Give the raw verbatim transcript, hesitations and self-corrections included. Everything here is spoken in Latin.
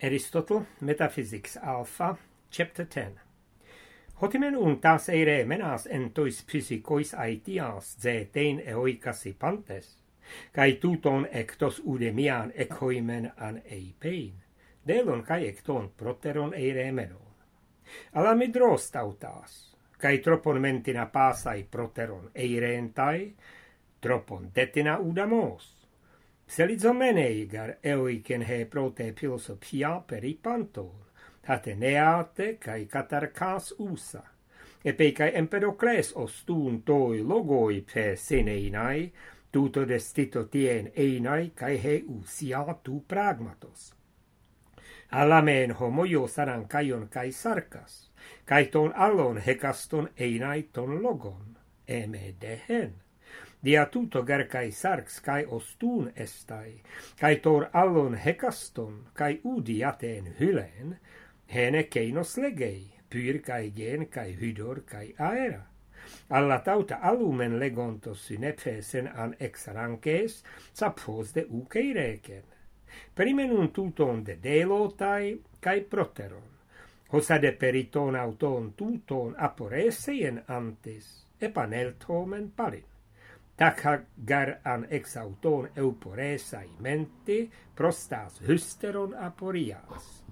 Aristotle, Metaphysics Alpha, Chapter ten. Hotimen untas eire menas entois physikois aitias zetein eoikasi pantes, kai tuton ektos udemian ekhoimen an eipein, delon kai ekton proteron eire menon. Alamidros tautas, kai tropon mentina pasai proteron eirentai, tropon detina udamos. Selizomeneigar eoiken he prote philosophia peripanton, hateneate kai katarkas usa, epe kai empedocles ostun toi logoi pe seneinai, tuto destito tien einai kai he usia tu pragmatos. Alamen homoio saran kaion kai sarkas, kai ton allon hekaston einai ton logon, eme dehen. Dia tuto gar kai sarks kai ostun estai, kai tor allon hekaston kai udiaten hylen, hene keinos legei, pyr kai gen kai hydor kai aera. Alla tauta alumen legontos synepfesen an exarankes, sapos de ukeireken. Perimenun tuton de delotai kai proteron, hosa de periton auton tuton aporeseien antes, epaneltomen parin. Takha gar an exauton euporesai menti prostas hysteron aporias.